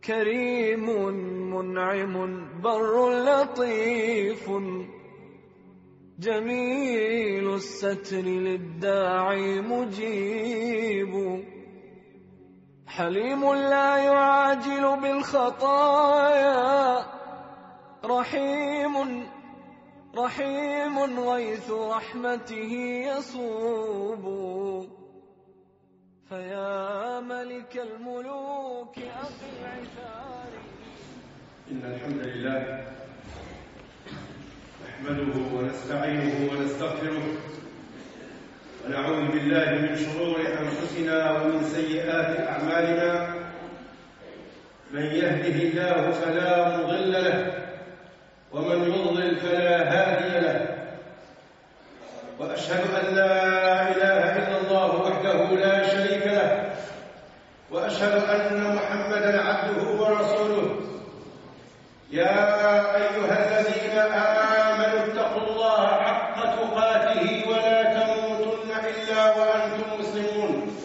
كريم منعم بر لطيف جميل الستر للداعي مجيب حليم لا يعاجل بالخطايا رحيم غيث رحمته يصوب فيا ملك الملوك أقل عثار. إن الحمد لله نحمده ونستعينه ونستغفره ونعوذ بالله من شرور أنفسنا ومن سيئات أعمالنا. من يهده الله فلا مضل له ومن يضلل فلا هادي له، وأشهد أن لا إله إلا الله وحده لا شريك له، وأشهد أن محمدًا عبده ورسوله. يا أيها الذين آمنوا اتقوا الله حق تقاته ولا تموتن إلا وأنتم مسلمون.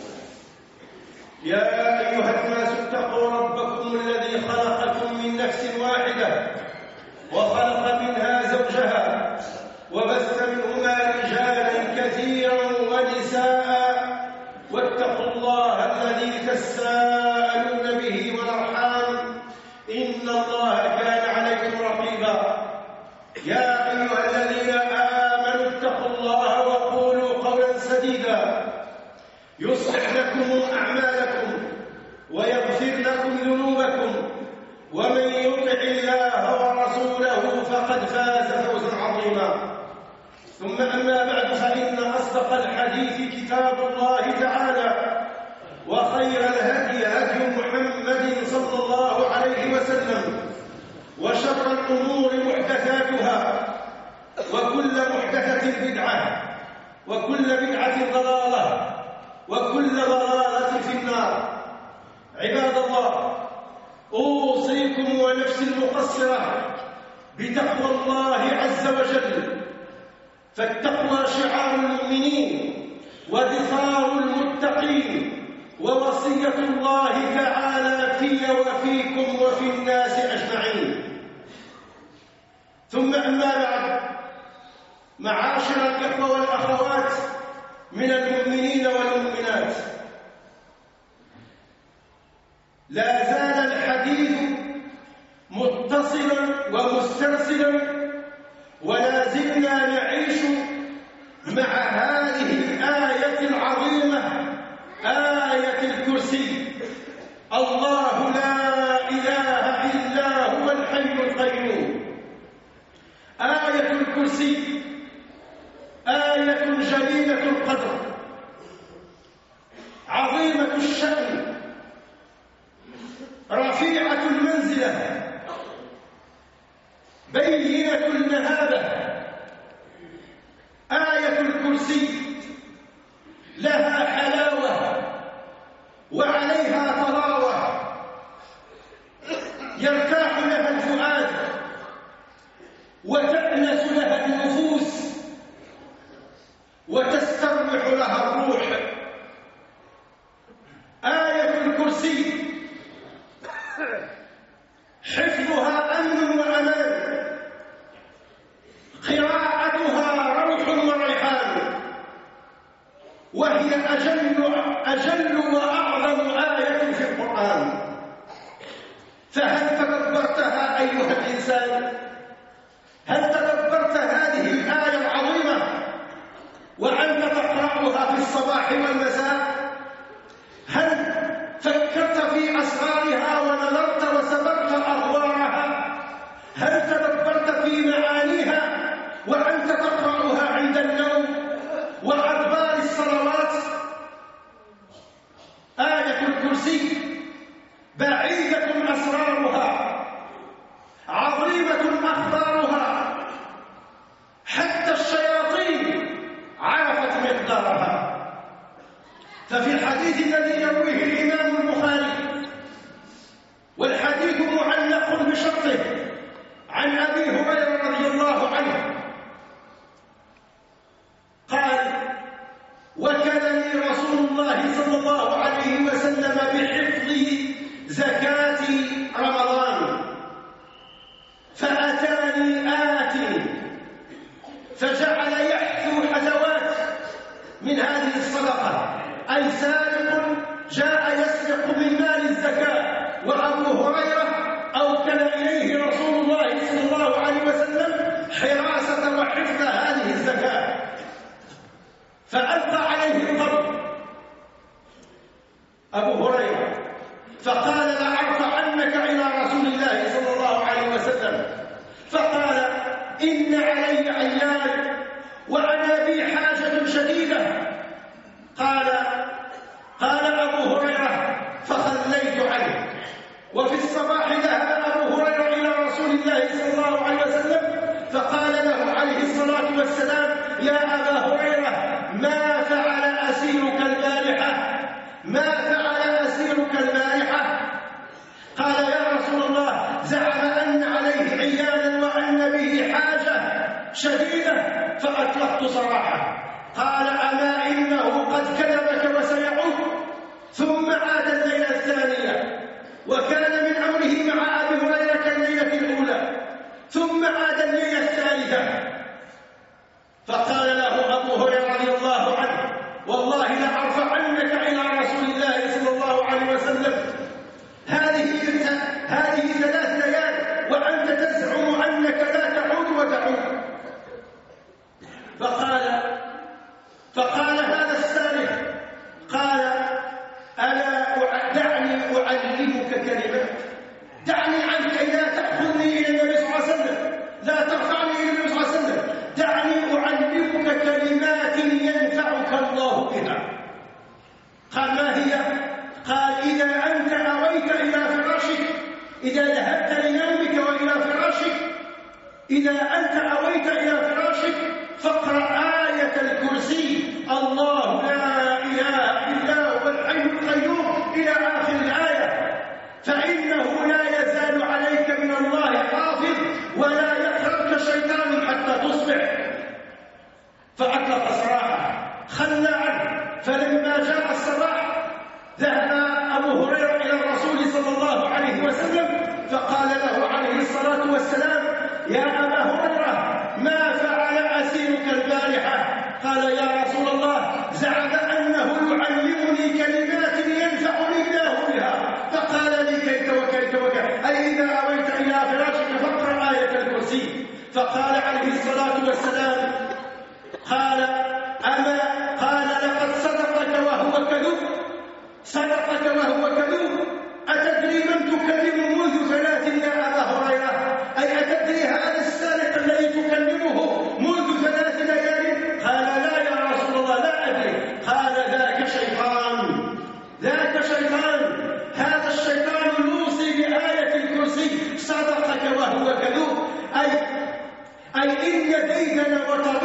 يا أيها الناس اتقوا ربكم الذي خلقكم من نفس واحدة وخلق منها زوجها وبث منهما رجالا كثيرا ونساء، واتقوا الله الذي تساءلون به والأرحام إن الله كان عليكم رقيبا. يا أيها الذين آمنوا اتقوا الله وقولوا قولا سديدا يصلح لكم أعمالكم ويغفر لكم ذنوبكم، ومن يطع الله ورسوله فقد فاز فوزا عظيما. ثم أما بعد، فإن أصدق الحديث كتاب الله تعالى، وخير الهدي هدي محمد صلى الله عليه وسلم، وشر الأمور محدثاتها، وكل محدثة بدعة، وكل بدعة ضلالة، وكل ضلالة في النار. عباد الله، أوصيكم ونفسي المقصرة بتقوى الله عز وجل، فالتقوى شعار المؤمنين ودثار المتقين، ووصية الله تعالى في وفيكم وفي الناس أجمعين. ثم أما بعد، معاشر الإخوة والأخوات من المؤمنين والمؤمنات، لا زال الحديث متصلا ومسترسلا، ولا زلنا نعيش مع هذه الآية العظيمة، آية الكرسي. الله لا إله إلا هو الحي القيوم. آية الكرسي آية جليلة القدر، عظيمة الشأن، رفيعة المنزلة، بينة المهابة. آية الكرسي لها حلاوة وعليها طراوة، يرتاح لها الفؤاد وتأنس لها النفوس وتستريح لها الروح. آية الكرسي حفظها أمن وأمان، قراءتها روح وريحان، وهي أجل وأعظم آية في القرآن. فهل تدبرتها أيها الإنسان؟ هل تدبرت هذه الآية العظيمة وأنت تقرأها في الصباح والمساء؟ هل فكرت في أسرارها ونظرت وسبقت أغوارها؟ هل تدبرت في معانيها وأنت تقرأها عند النوم وأدبار الصلوات؟ آية الكرسي بعيدة أسرارها، عظيمة أخبارها، حتى الشياطين عرفت مقدارها. ففي الحديث الذي يرويه الإمام البخاري، والحديث معلق بشرطه، عن أبي هريرة رضي الله عنه قال: وكلني رسول الله صلى الله عليه وسلم بحفظ زكاة إن علي عيان وأنا بي حاجة شديدة. قال أبو هريرة فخليت عنه. وفي الصباح ذهب أبو هريرة إلى رسول الله صلى الله عليه وسلم فقال له عليه الصلاة والسلام: يا أبا هريرة، ما فعل أسيرك البارحة؟ ما فعل أسيرك البارحة؟ قال: يا رسول الله، زعم أن عليه عيانا وأن به حاجة شديدة فأطلقت سراحه. قال: أما إنه قد كذبك وسيعود. ثم عاد الليلة الثانية، وكان من أمره مع أبي هريرة كالليلة الأولى. ثم عاد الليلة الثالثة فقال له أبو هريرة رضي الله عنه: والله لأرفعنك إلى رسول الله صلى الله عليه وسلم. هذه 3 ليال وأنت تزعم أنك لا تعود وتعود. فقال هذا السالك، قال: ألا دعني أعلمك كلمات. دعني عنك، لا تأخذني إلى النبي صلى الله عليه وسلم، لا ترفعني إلى النبي صلى الله عليه وسلم، دعني أعلمك كلمات ينفعك الله بها. قال: ما هي؟ قال: إذا أنت أويت إلى فراشك، إذا ذهبت لنومك وإلى فراشك، إذا أنت أويت إلى فراشك فاقرأ آية الكرسي: الله لا إله إلا هو الحي القيوم إلى آخر الآية، فإنه لا يزال عليك من الله حافظ ولا يقربك شيطان حتى تصبح. فأطلق سراحه، خلى عنه. فلما جاء الصباح ذهب أبو هريرة إلى الرسول صلى الله عليه وسلم فقال له عليه الصلاة والسلام: يا أبا هريرة، ما فعل أسيرك البارحة؟ قال: يا رسول الله، زعم أنه يعلمني كلمات ينفعني الله بها. فقال لي: كيف وكيف وكيف؟ أي إذا أويت إلى فراشك فاقرأ آية الكرسي. فقال عليه الصلاة والسلام: قال: لقد صدقك وهو كذوب، صدقك وهو كذوب. أتدري من تكلم منذ 3 يا أبا هريرة؟ أي أتدري هذا السالك الذي تكلمه منذ 3 ليال؟ قال: لا يا رسول الله، لا أدري. قال: ذاك شيطان، ذاك شيطان. هذا الشيطان يوصي بآية الكرسي: صدقك وهو كذوب. أي إن ديدن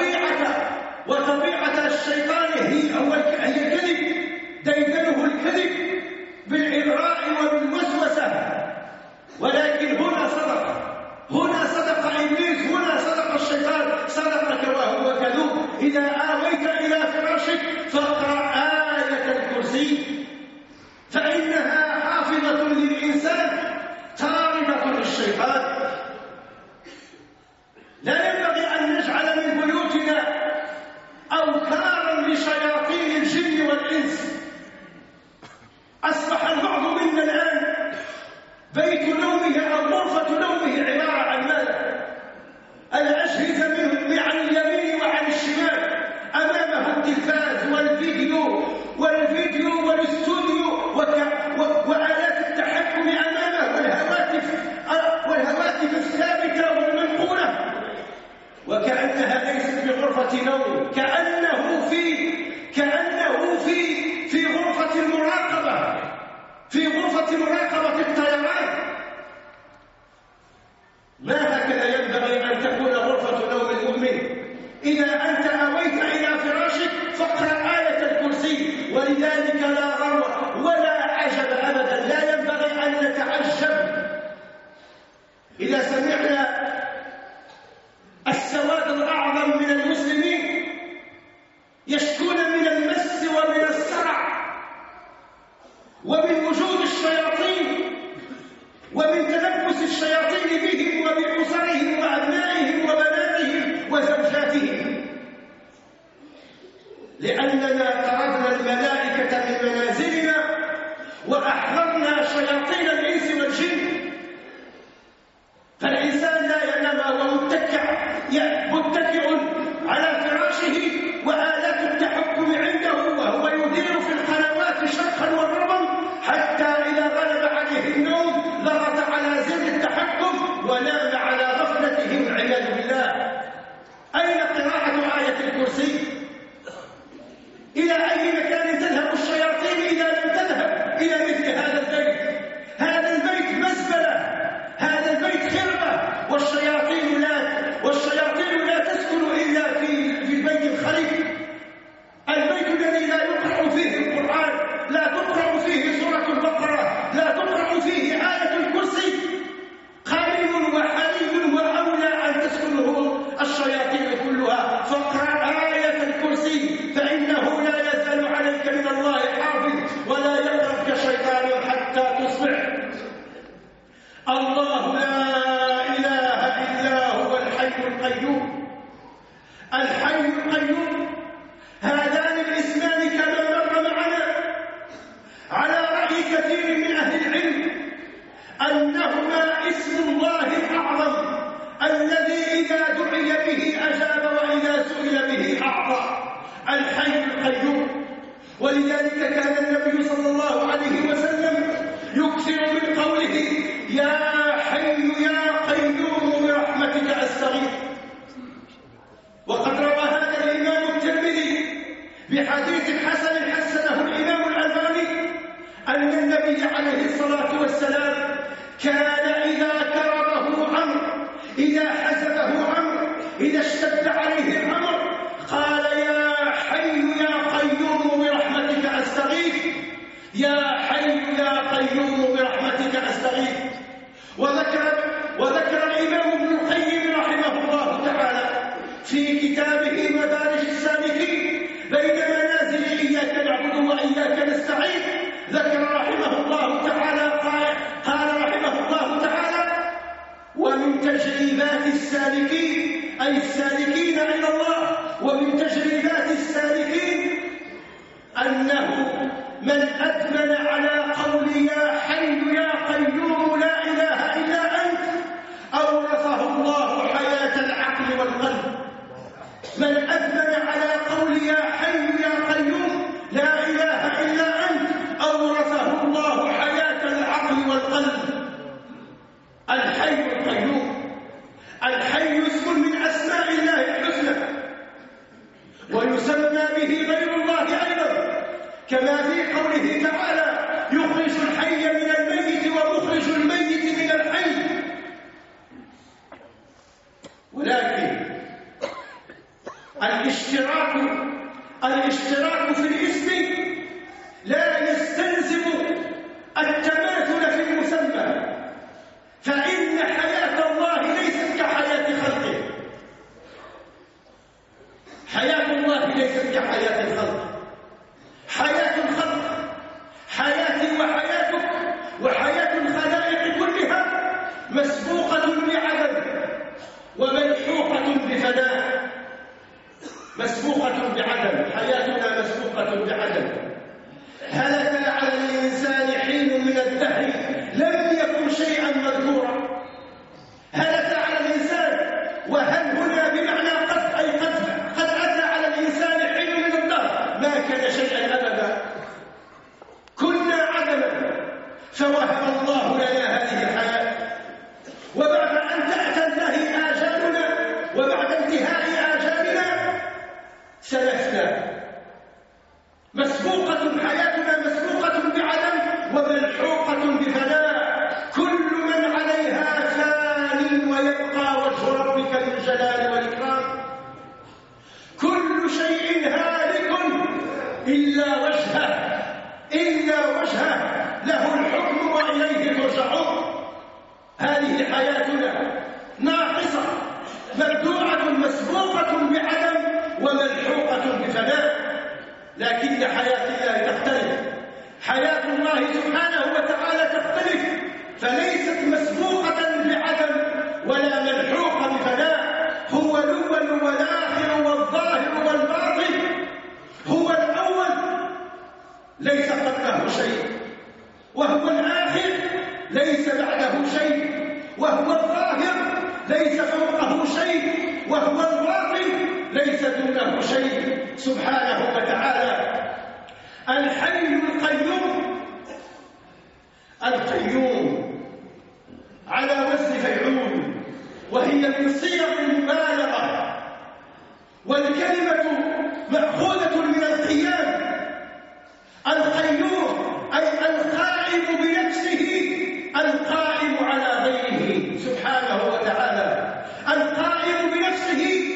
وطبيعة الشيطان هي الكذب. ديدنه الكذب بالإغراء وبالوسوسة. ولكن هنا صدق إبليس، هنا صدق الشيطان: صدقك وهو كذوب. إذا آويت إلى فراشك فاقرأ آية الكرسي، فإنها حافظة للإنسان طاردة للشيطان. لا ينبغي أن نجعل من بيوتنا أوكارا لشياطين الجن والإنس. أصبح البعض منا الآن بيت نومه أو غرفة نومه عبارة عن ماذا؟ الأجهزة منه عن اليمين وعن الشمال، أمامه التلفاز والفيديو والاستوديو وآلات التحكم أمامه والهواتف الثابتة والمنقولة، وكأنها ليست بغرفة نوم، كأنه في غرفة المراقبة، في غرفة مراقبة الطيران. ما هكذا ينبغي أن تكون غرفة نوم المؤمن. إذا أنت أويت إلى فراشك فاقرأ آية الكرسي. ولذلك لا غرو ولا عجب أبدا، لا ينبغي أن نتعجب إذا سمعنا السواد الأعظم من المسلمين يشكون من المس ومن الصرع ومن وجود الشياطين ومن تلبس الشياطين بهم وبأسرهم وأبنائهم وبناتهم وزوجاتهم، لأننا طردنا الملائكة من منازلنا وأحضرنا شياطين الإنس والجن. فالإنسان لا ينام وهو متكئ على فراشه وآلات التحكم عنده وهو يدير في القنوات شرقا وغربا، حتى إذا غلب عليه النوم ضغط على زر التحكم ونام على غفلته والعياذ بالله. أين قراءة آية الكرسي؟ إلى أي مكان تذهب الشياطين إذا لم تذهب إلى مثل هذا البيت؟ هذا البيت مزبلة، هذا البيت خربة، والشياطين لا تسكن إلا في البيت الخريف، البيت الذي لا يقرأ فيه القرآن، لا تقرأ فيه سورة البقرة، لا تقرأ فيه آية الكرسي. قريب وحليم وأولى أن تسكنه الشياطين كلها. فاقرأ آية الكرسي فإنه لا يزال عليك من الله حافظ ولا يقربك شيطان حتى تصبح. الله لا إله إلا هو الحي القيوم. الحي القيوم، هذان الاسمان كما مر معنا على رأي كثير من أهل العلم أنهما اسم الله الأعظم الذي إذا دعي به أجاب وإذا سئل به أعطى، الحي القيوم. ولذلك كان النبي صلى الله عليه وسلم يكثر من قوله يا حي يا قيوم برحمتك أستغيث. وقد روى هذا الإمام الترمذي بحديث حسن حسنه الإمام الألباني أن النبي عليه الصلاة والسلام كان إذا كربه أمر، إذا حزبه أمر، إذا اشتد عليه الأمر قال يا حي يا قيوم برحمتك أستغيث، يا حي يا قيوم برحمتك أستغيث. وذكر الإمام ابن القيم رحمه الله تعالى في كتابه مدارج السالكين بين منازل إياك نعبد وإياك نستعين، ذكر رحمه الله تعالى قال رحمه الله تعالى ومن تجريبات السالكين أي السالكين إلى الله، ومن تجريبات السالكين أنه من أدمن على قول يا حي يا قيوم لا إله إلا أنت أورثه الله حياة العقل والقلب. من أدمن على قول يا حي يا قيوم لا إله إلا أنت أورثه الله حياة العقل والقلب. الحي القيوم، الحي اسم من أسماء الله الحسنى، ويسمى به غير الله أيضا، كما في قوله تعالى يخرج الحي من الميت ومخرج الميت من الحي. ولكن الاشتراك في الاسم لا يستلزم التماثل في المسمى، فإن حياة الله ليست كحياة خلقه، حياة الله ليست كحياة الخلق. حياة الخلق حياتي وحياتك وحياة الخلائق كلها مسبوقة بعدم وملحوقة بفناء، مسبوقة بعدم، حياتنا مسبوقة بعدم. هلك على الإنسان حين من الدهر لم يكن شيئا مذكورا. هلك على الإنسان، وهل هنا بمعنى قد، أي قد أتى على الإنسان حين من الدهر ما كان شيئا أبدا، كنا عدما فوهب الله لنا هذه الحياة، وبعد أن تنتهي آجالنا وبعد انتهاء آجالنا سلفنا. مسبوقة حياتنا، مسبوقة بعدم وملحوقة بفناء. كل من عليها فان ويبقى وجه ربك ذو الجلال والإكرام. كل شيء هالك إلا وجهه، إلا وجهه له الحكم وإليه ترجعون. هذه حياتنا ناقصة مبدوعة مسبوقة بعدم وملحوقة بفناء، لكن حياة الله تختلف. حياة الله سبحانه وتعالى تختلف، فليست مسبوقة بعدم ولا ملحوقة بفناء. هو الأول والآخر والظاهر والباطن، هو الأول ليس قبله شيء، وهو الآخر ليس بعده شيء، وهو الظاهر ليس فوقه شيء، وهو الباطن ليس دونه شيء سبحانه وتعالى. الحي القيوم، القيوم على وزن فيعول، وهي من صيغ المبالغة والكلمة مأخوذة من القيام. القيوم أي القائم بنفسه، القائم على غيره سبحانه وتعالى. القائم بنفسه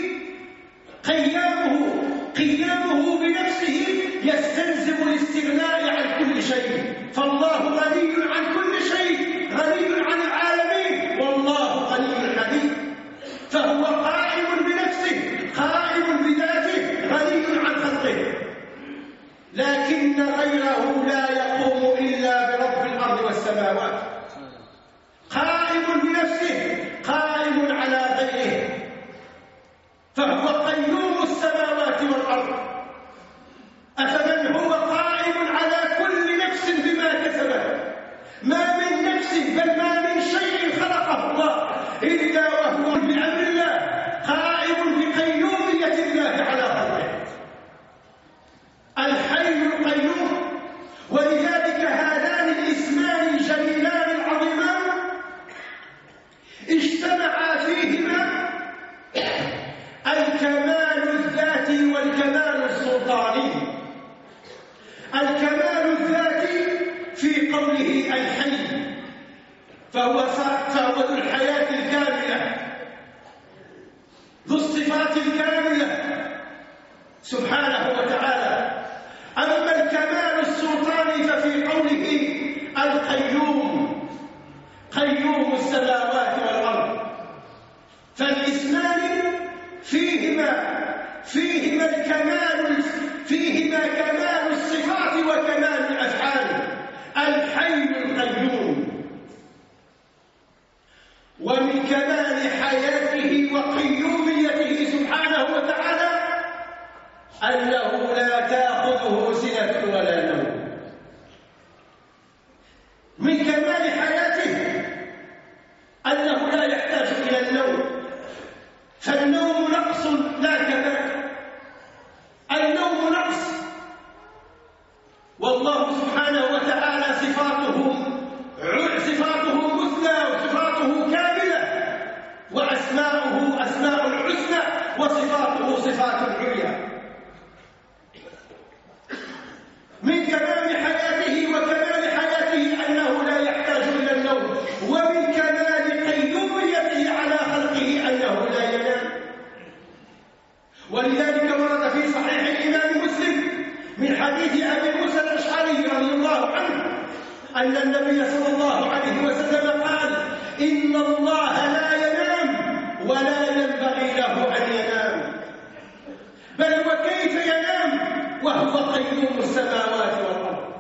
قيامه بنفسه يستلزم الاستغناء عن كل شيء، فالله غني عن كل شيء، غني عن العالمين، والله غني حميد. فهو قائم بنفسه، قائم بذاته، غني عن خلقه، لكن غيره لا يقوم إلا برب الأرض والسماوات. قائم بنفسه، قائم على غيره، فهو قيوم السماوات والأرض. أفمن هو قائم على كل نفس بما كسبت، ما من نفس بل ما من شيء خلقه الله إلا وهو بأمر الله قائم بقيومية الله على خلقه. الحي القيوم. ولذلك هذان الاسمان الجليلان العظيمان اجتمعا فيهما الكمال الذاتي والكمال السلطاني. الكمال الذاتي في قوله الحي، فهو ذو الحياة الكاملة، ذو الصفات الكاملة سبحانه وتعالى. أما الكمال السلطاني ففي قوله القيوم، قيوم السماوات والأرض. فالاسمان فيهما الكمال، فيهما كمال الصفات وكمال الأفعال. الحي القيوم. ومن كمال حياته وقيوميته سبحانه وتعالى أنه لا تأخذه سنة ولا نوم. من كمال حياته أنه لا يحتاج إلى النوم، فالنوم نقص لا كمال. النوم نقص، والله سبحانه وتعالى صفاته مثلى وصفاته كاملة، وأسماؤه أسماء الحسنى وصفاته صفات العليا. من كمال حياته وكمال حياته أنه لا يحتاج إلى النوم، ومن كمال قيوميته على خلقه أنه لا ينام. ولذلك ورد في صحيح الإمام مسلم من حديث أبي موسى الأشعري رضي الله عنه أن النبي صلى الله عليه وسلم قال: إن الله لا ينام ولا ينبغي له أن ينام، بل وكيف ينام وهو قيوم السماوات والأرض.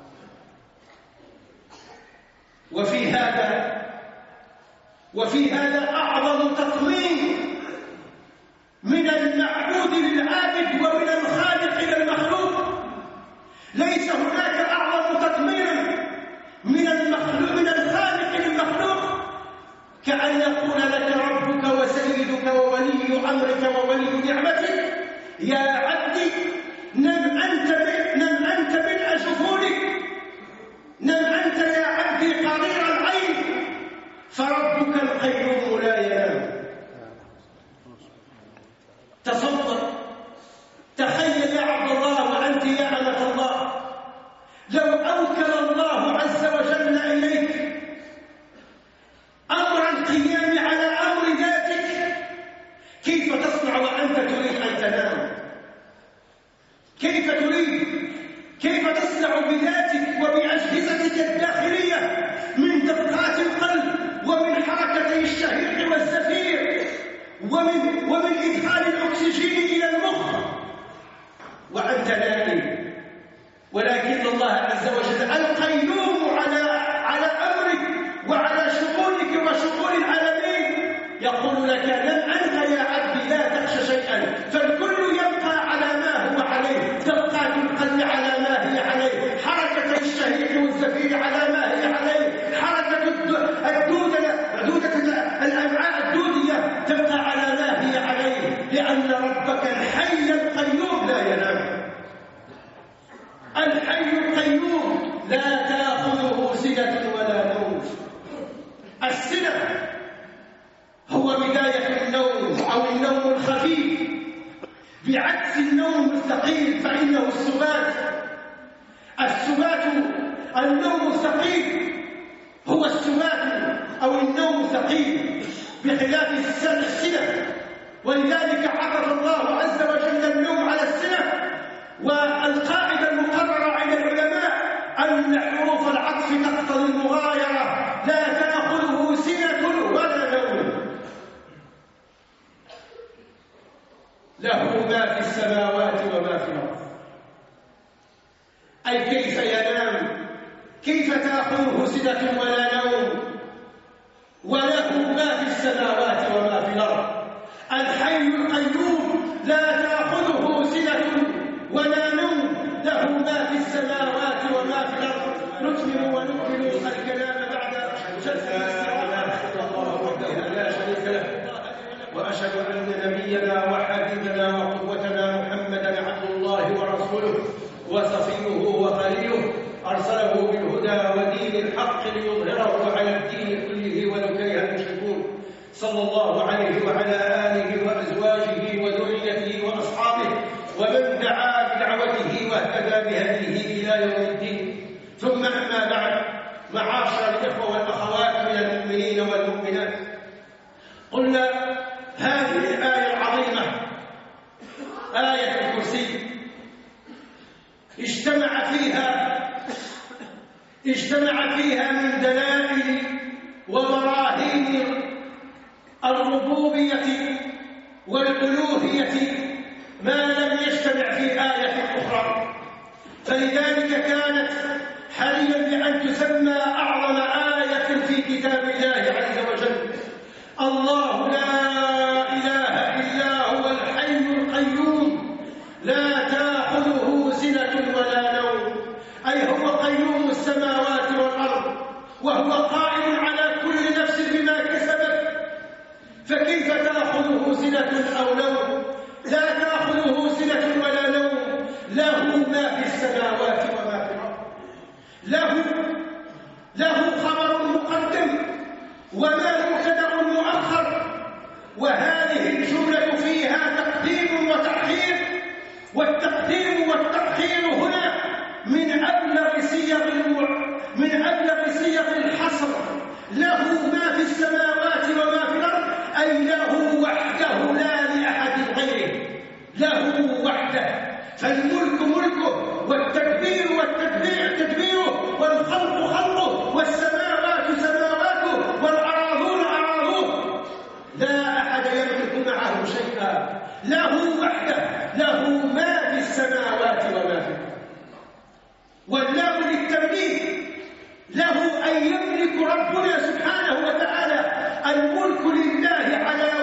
وفي هذا أعظم تطمين من المعبود للعابد ومن الخالق للمخلوق. ليس هناك أعظم تطمين من الخالق للمخلوق كأن يقول لك ربك وسيدك وولي أمرك وولي نعمتك: يا عبدي نم أنت ملء جفونك، نم أنت يا عبدي قرير العين، فربك القيوم لا ينام. تصور، تخيل يا عبد الله وأنت يا أمة الله، لو أوكل الله عز وجل إليك أمر القيام على أمر ذاتك، كيف تصنع وأنت تريد أن تنام؟ كيف تصنع بذاتك وبأجهزتك الداخلية من دقات القلب ومن حركتي الشهيق والزفير ومن إدخال الأكسجين إلى المخ وأنت نائم؟ ولكن الله عز وجل القيوم على أمرك وعلى شؤونك وشؤون العالمين يقول لك: لن أنت يا عبدي لا تخشى شيئا، فالكل يبقى على ما هو عليه، دقات القلب على ما هي عليه، حركة الشهيق والزفير على ما هي عليه، حركة دودة الأمعاء الدودية تبقى على ما هي عليه، لأن ربك الحي القيوم لا ينام. الحي القيوم لا تأخذه سنة ولا نوم. السنة هو بداية النوم أو النوم الخفيف، بعكس النوم الثقيل فإنه السبات. النوم الثقيل هو السبات أو النوم الثقيل بخلاف السنة. ولذلك عرف الله عز وجل النوم على السنة. والقاعدة المقررة عند العلماء أن حروف العطف تقتضي المغايرة، لا تأخذه سنة ولا نوم. له ما في السماوات وما في الأرض، أي كيف ينام؟ كيف تأخذه سنة ولا نوم؟ وله ما في السماوات وما في الأرض، الحي القيوم لا تأخذه سنة ولا نوم، له ما في السماوات وما في الأرض. نتمم ونكمل الكلام بعد جلسة الله وحده لا شريك له، وأشهد أن نبينا وحبيبنا وقوتنا محمدا عبد الله ورسوله وصفيه وخليله، أرسله بالهدى ودين الحق ليظهره على الدين كله ولو كره المشركون، صلى الله عليه وعلى آله وأزواجه وذريته وأصحابه ومن دعا بدعوته واهتدى بهديه إلى يوم الدين. ثم أما بعد، معاشر الإخوة والأخوات من المؤمنين والمؤمنات، قلنا هذه الآية العظيمة آية الكرسي اجتمع فيها من دلائل وبراهين الربوبية والألوهية ما لم يجتمع في آية أخرى، فلذلك كانت حريا بأن تسمى أعظم آية في كتاب الله عز وجل. الله لا إله إلا هو الحي القيوم لا تأخذه سنة ولا نوم، أي هو قيوم السماوات والأرض، وهو قائم على كل نفس بما كسبت، فكيف تأخذه سنة أو نوم؟ لا تأخذه سنة ولا نوم، له ما في السماوات وما في الأرض، له خبر مقدم وما مبتدأ مؤخر، وهذه الجملة فيها تقديم وتأخير، والتقديم والتأخير هنا من أبلغ صيغ الحصر. له ما في السماوات وما في الأرض، أي له وحده لا لأحد غيره، له وحده، فالملك ملكه والتدبير تدبيره والخلق خلقه والسماوات سماواته والأراضون أراضوه، لا أحد يملك معه شيئا، له وحده، له ما في السماوات وما في الأرض. واللام للتمليك، له أن يملك ربنا سبحانه وتعالى الملك لله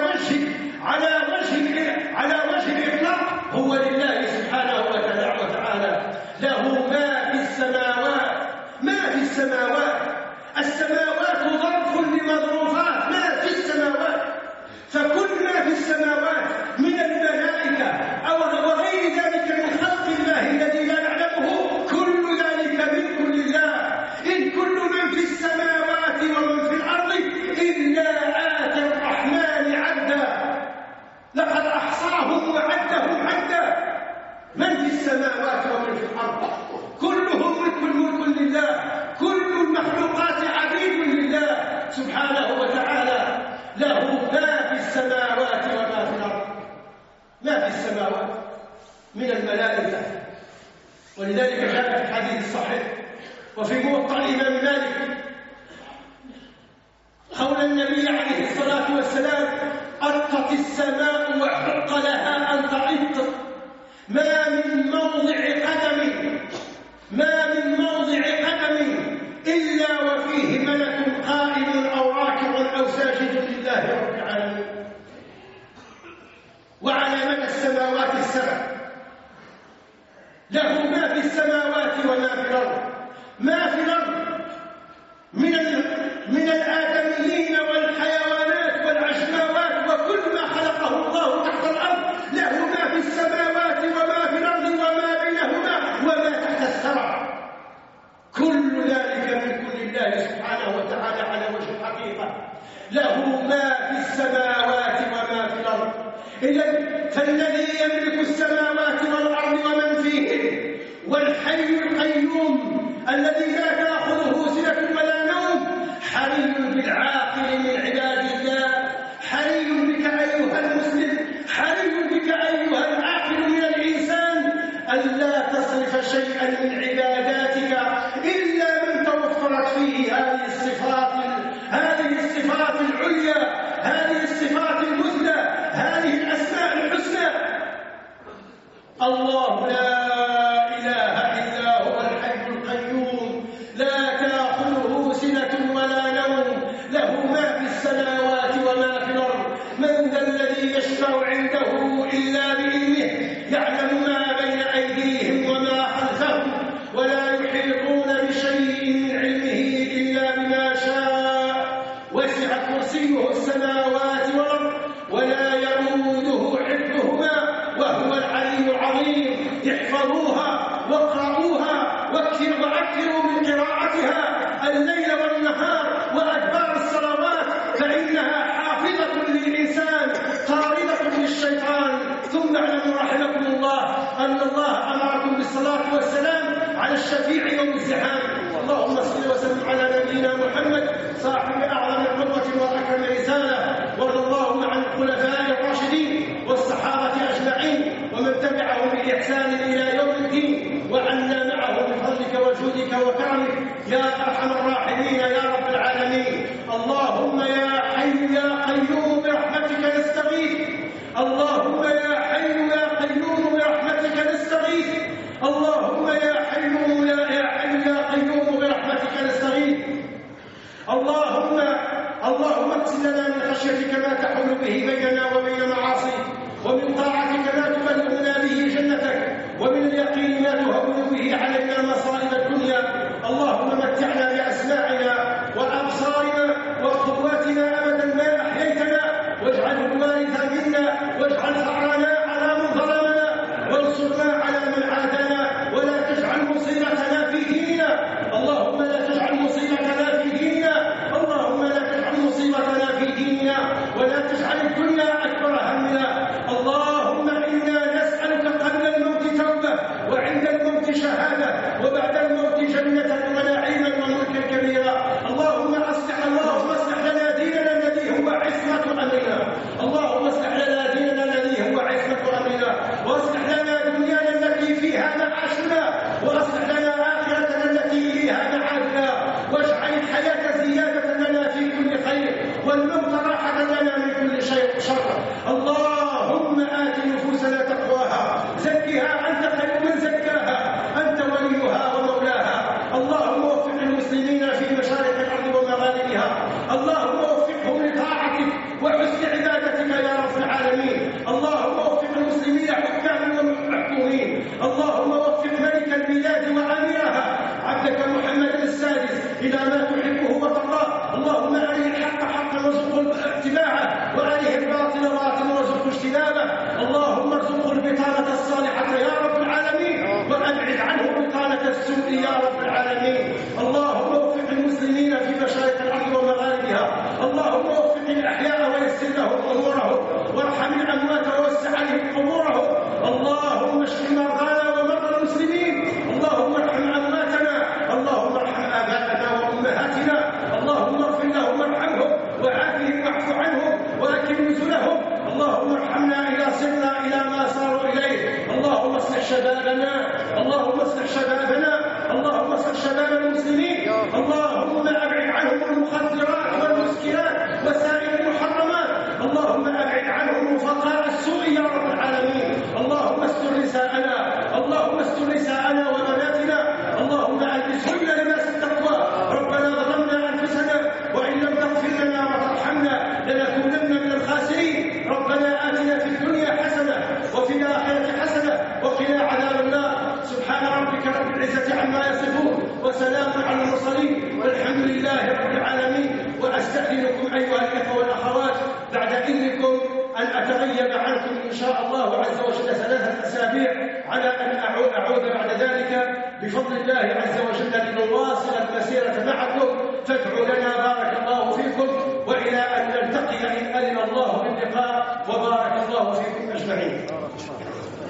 على وجه الإطلاق، هو لله سبحانه وتعالى. له ما في السماوات، السماوات ظرف لمظروفات ما في السماوات، فكل ما في السماوات من الملائكة أو وغير ذلك من خلق الله الذي لا نعلمه، كل ذلك ملك لله. إن كل من في السماوات ومن في الأرض إلا آتى الرحمن عبدا، لقد أحصاهم وعدهم عدا. من في السماوات ومن في الأرض كلهم ملك لله، كل المخلوقات عبيد لله سبحانه وتعالى. له ما في السماوات وما في الأرض، ما في السماوات من الملائكة، ولذلك جاء في الحديث الصحيح وفي موطأ الإمام مالك قول النبي عليه الصلاة والسلام: أطت السماء وحق لها أن تأط، ما من موضع قدم إلا وفيه ملك قائم أو راكع أو ساجد لله رب العالمين. وعلى مدى السماوات السبع له ما في السماوات وما في الأرض، ما في الأرض من الآدميين والحيوانات والعشماوات وكل ما خلقه الله تحت الأرض، له ما في السماوات وما في الأرض وما بينهما وما تحت الثرى، كل ذلك ملك لله سبحانه وتعالى على وجه الحقيقة. له ما في السماوات وما في الأرض. إذن فالذي يملك السماوات والأرض ومن فيهن والحي القيوم الذي لا تأخذه سنة ولا نوم حري بالعاقل من عباد الله، حري بك أيها المسلم، حري بك أيها العاقل من الإنسان ألا تصرف شيئا من عباداتك إلا من توفرت فيه هذه الصفات العليا، هذه الصفات المثلى، هذه الأسماء الحسنى. الله لا إله إلا هو الحي القيوم لا تأخذه سنة ولا نوم، له ما في السماوات وما في الأرض. من ذا الذي يشفع عنده إلا بإذنه، يعلم ما بين أيديهم وما خلفهم، ولا يحيطون بشيء من علمه إلا بما شاء، وسع كرسيه السماوات والأرض ولا يؤوده حفظهما وهو العلي العظيم. احفظوها واقرؤوها وأكثروا من قراءتها الليل والنهار وأدبار الصلوات، فإنها حافظة للإنسان طاردة للشيطان. ثم اعلموا رحمكم الله أن الله أمركم بالصلاة والسلام على الشفيع يوم الزحام. اللهم صل وسلم على نبينا محمد صاحب أعظم قدوة وأكرم رسالة، وارض اللهم عن الخلفاء الراشدين والصحابة أجمعين ومن تبعهم بإحسان إلى يوم الدين، وعنا معهم بفضلك وجودك وكرمك يا أرحم الراحمين يا رب العالمين. اللهم يا حي يا قيوم برحمتك نستغيث، اللهم يا حي يا قيوم برحمتك نستغيث، اللهم يا حي يا قيوم برحمتك نستغيث. اللهم اقسم لنا من خشيتك ما تحول به بيننا وبين معاصيك، ومن طاعتك ما تبلغنا به جنتك، ومن اليقين ما تهون به علينا مصائب الدنيا. اللهم متعنا بأسماعنا وأبصارنا وقواتنا أبدا ما أحييتنا، واجعله الوارث منا، واجعل ثأرنا على من ظلمنا، وانصرنا على من عادانا، ولا تجعل مصيبتنا في ديننا. اللهم لا تجعل مصيبتنا في ديننا، اللهم لا تجعل مصيبتنا في ديننا، ولا تجعل الدنيا أكبر همنا. اللهم إنا نسألك قبل الموت توبة، وعند الموت شهادة، وبعد الموت جنة ونعيما وملكا كبيرا. اللهم اصلح لنا ديننا الذي هو عصمة أمرنا، اللهم اصلح لنا ديننا الذي هو عصمة أمرنا، واصلح لنا دنيانا التي فيها معاشنا، واصلح لنا آخرتنا التي إليها معادنا، واجعل الحياة زيادة لنا في كل خير، والموت راحة لنا من كل شر. اللهم آت نفوسنا تقواها، زكها أنت خير من زكاها، أنت وليها ومولاها. اللهم وفق المسلمين في مشارق الأرض ومغاربها، اللهم وفقهم لطاعتك وحسن عبادتك يا رب العالمين. اللهم وفق المسلمين حكاما ومحكومين، اللهم وفق ملك البلاد وأميرها عبدك محمد السادس إلى ما تحبه وترضاه. اللهم أريه الحق حقا وارزقه اتباعه، وأريه الباطل باطلا وارزقه اجتنابه. اللهم ارزقه البطانة الصالحة يا رب العالمين، وأبعد عنه بطانة السوء يا رب العالمين. اللهم وفق المسلمين في مشارق الأرض ومغاربها، اللهم وفق الأحياء ويسر لهم أمورهم، وارحم الأموات ووسع عليهم قبورهم. اللهم اشف مرضانا ومرضى المسلمين، اللهم ارحم أمواتنا، اللهم ارحم آباءنا وأمهاتنا، اللهم اغفر لهم وارحمهم وعافهم واعف عنهم وأكرم نزلهم. اللهم ارحمنا إذا صرنا إلى ما صاروا إليه. اللهم اصلح شبابنا، اللهم اصلح شبابنا، اللهم اصلح شباب المسلمين. اللهم أبعد عنهم المخدرات والمسكرات وسائر المحرمات، اللهم أبعد عنهم رفقاء السوء يا رب العالمين. اللهم استر نساءنا، اللهم استر نساءنا وبناتنا، اللهم ألبسهن لباس التقوى. ربنا ظلمنا أنفسنا وإن لم تغفر لنا وترحمنا لنكونن من الخاسرين. ربنا آتنا في الدنيا حسنة وفي الآخرة حسنة وقنا عذاب النار. سبحان ربك رب العزة عما يصفون، وسلام على المرسلين، والحمد لله رب العالمين. وأستأذنكم أيها الإخوة والأخوات بعد إذنكم أن أتغيب عنكم إن شاء الله عز وجل 3 أسابيع، على أن أعود بعد ذلك بفضل الله عز وجل لنواصل المسيرة معكم. فادعوا لنا بارك الله فيكم، وإلى أن نلتقي إن أذن الله باللقاء. اللقاء، وبارك الله فيكم أجمعين.